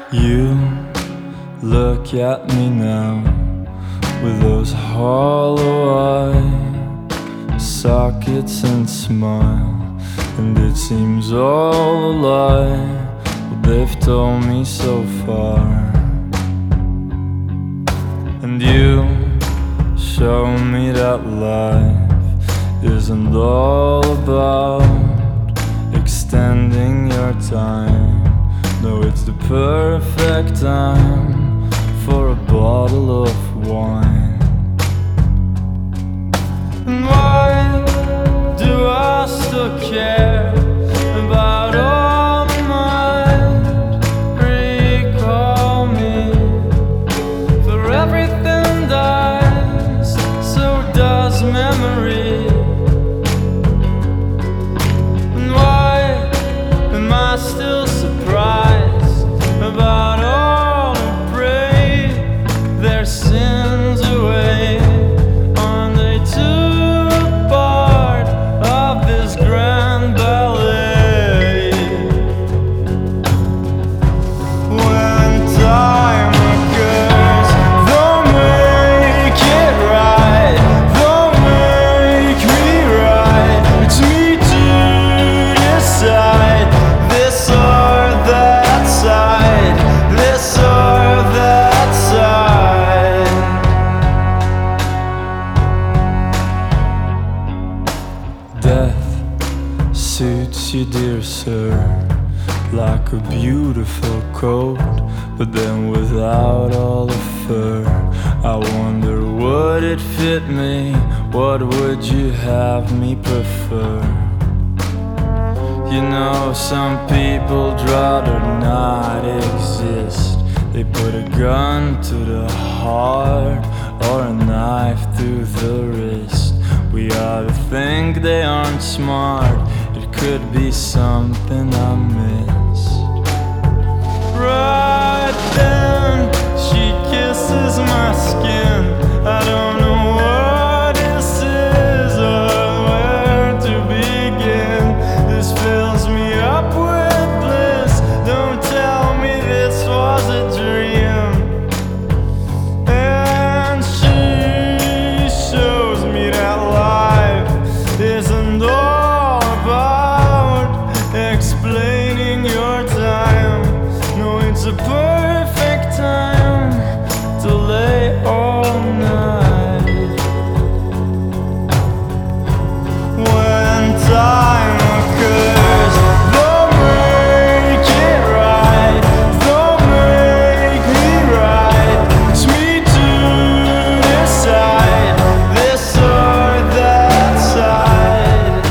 You look at me now with those hollow eye sockets and smile, and it seems all a lie, what they've told me so far. And you show me that life isn't all about extending your time. No, it's the perfect time for a bottle of wine. And why do I still care about all the might recall me? For everything dies, so does memory. And why am I still surprised about all who pray their sins away? Aren't they too a part of this grand ballet? When time occurs, they'll make it right, they'll make me right. It's me to decide this or that side, this or that side. Death suits you, dear sir, like a beautiful coat, but then without all the fur. I wonder, would it fit me? What would you have me prefer? You know, some people'd rather not exist. They put a gun to the heart or a knife through the wrist. We ought to think they aren't smart. It could be something I missed. Right then, she kisses my skin. I don't know what this is or where to begin. This fills me up with bliss. Don't tell me this was a dream. And she shows me that life isn't all about explaining your time. No, it's a perfect time to lay all night. When time occurs, they'll make it right, they'll make me right. It's me to decide this or that side.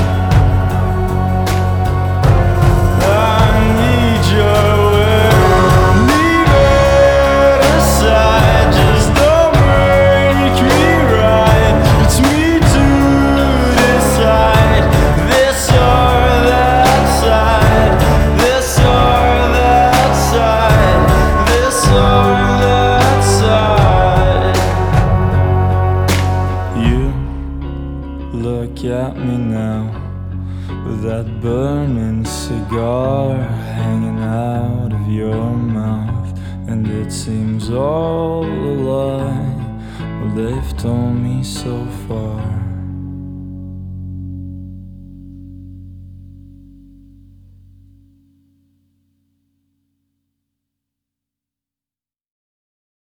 I need your word, leave it aside. Just don't make me right. It's me to decide this or that side, this or that side, this or that side. You look at me now with that burning cigar hanging out of your mouth, and it seems all a lie, well, they've told me so far.